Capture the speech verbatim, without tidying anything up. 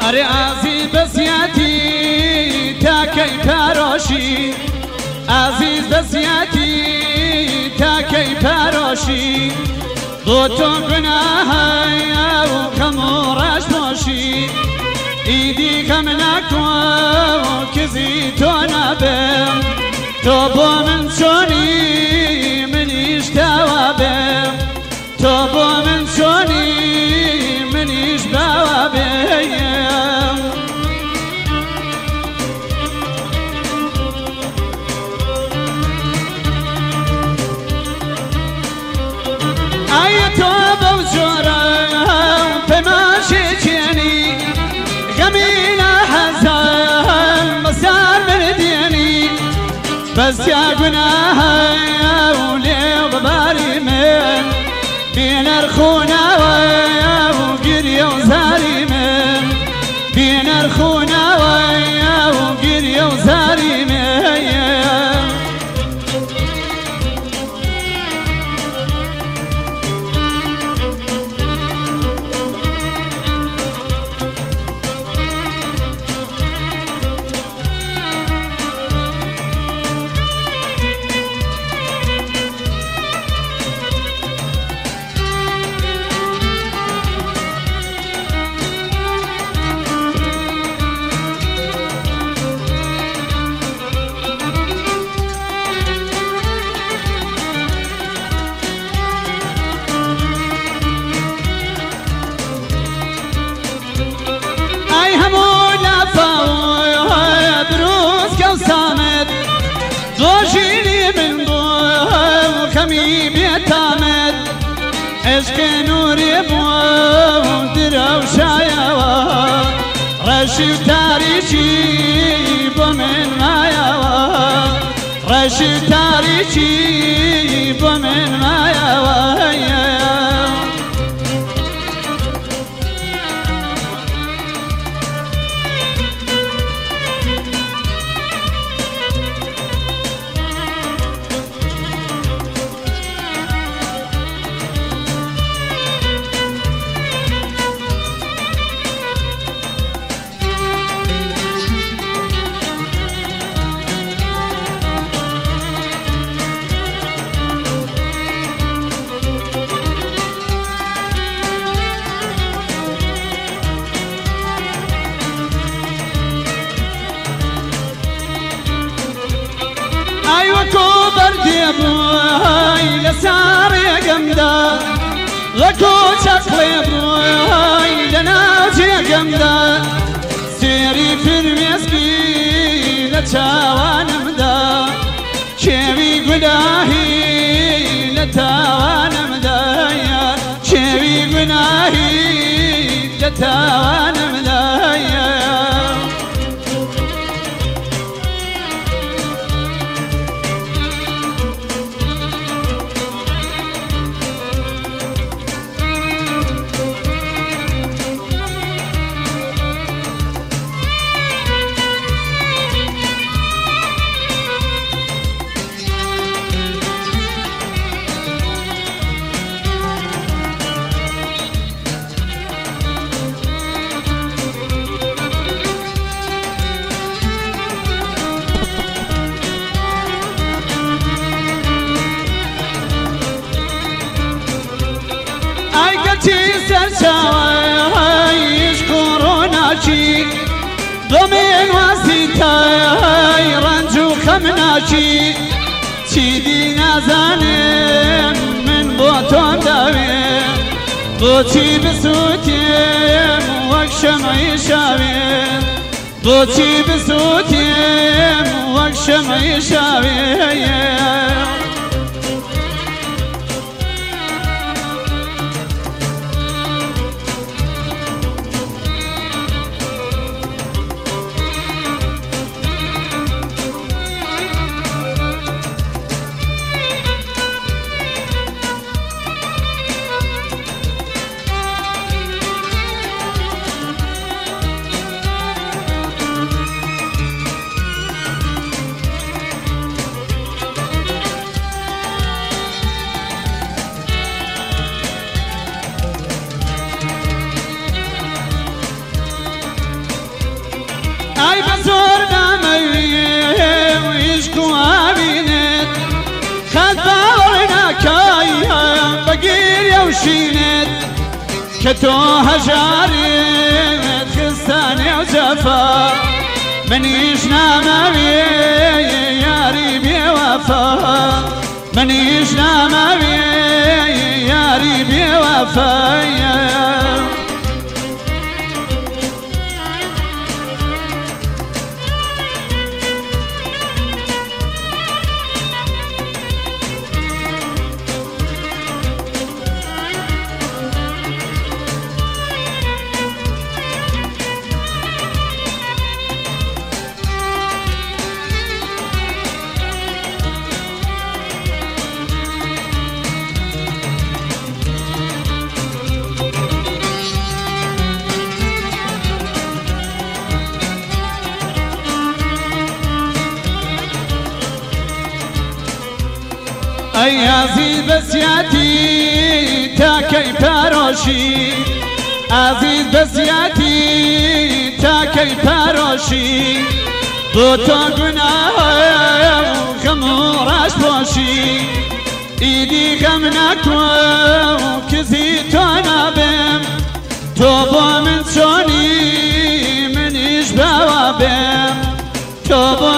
ئەرێ ئازیز بەزیاتی تاکەی پارۆشی ئازیز بەزیاتی تاکەی پارۆشی بۆ تۆ گوناهەیە و کەم و ڕەش بۆشی ئیدی کەم ناکوە و کزی تۆ نابێم تۆ بۆ من چۆنی منیش داوا بێم تۆ بۆ من چۆنی منیش باوا بێم ئایا تۆ بەو جۆرە پەیمانشێکێنی غەمی لە حەزان بەسیار بردێنی بەزیا گوناهەیە و لێو بەباری من بێنەرخوونەوەیە و گریە و زاری من بێنەرخوونەوەیە و گریە و زاری من عشق نوری بۆ درەوشایەوە ڕەشی و تاریکی بۆ من مایەوە ڕەشی و تاریکی بۆ من مایەوە وەکۆ بەردێبووی لەسەر یەکەمدا وەکۆ چەقڵێ بووی لەناو جێگەمدا سێری فرمێسکی لە چاوانمدا کێوی گوناهی لە تاوانمدا کێوی گوناهی لە تاوانمدا سەرچاوەی کوڕۆناچی دۆمێن واسیتای ڕەنج و خەم ناچی چیدی نازانم من بۆ تۆم داوێن بۆچی بسووتێم وەک شەمەی شاوێن بۆچی بسووتێم وەک شەمەی شاوێن زۆر نامەوێ ویشک و ئاوینت خەت باوەڕ ناکای بەگیریە و شینت کە تۆ هەژارێت خستانێ و جەفا منیش نامەوێ یاری بێوەفا منیش نامەوێ یاری بێوەفایە ئەی ئازیز بەسیاتی تاکەی پارۆشی ئازیز بەسیاتی تاکەی پارۆشی بۆ تۆ گوناهە و غەم و ڕاشپۆشی ئیدی غەم نەکوە و کزی تۆ نابێم تۆ بۆ من چۆنی منیش باوا بێم تۆ بۆ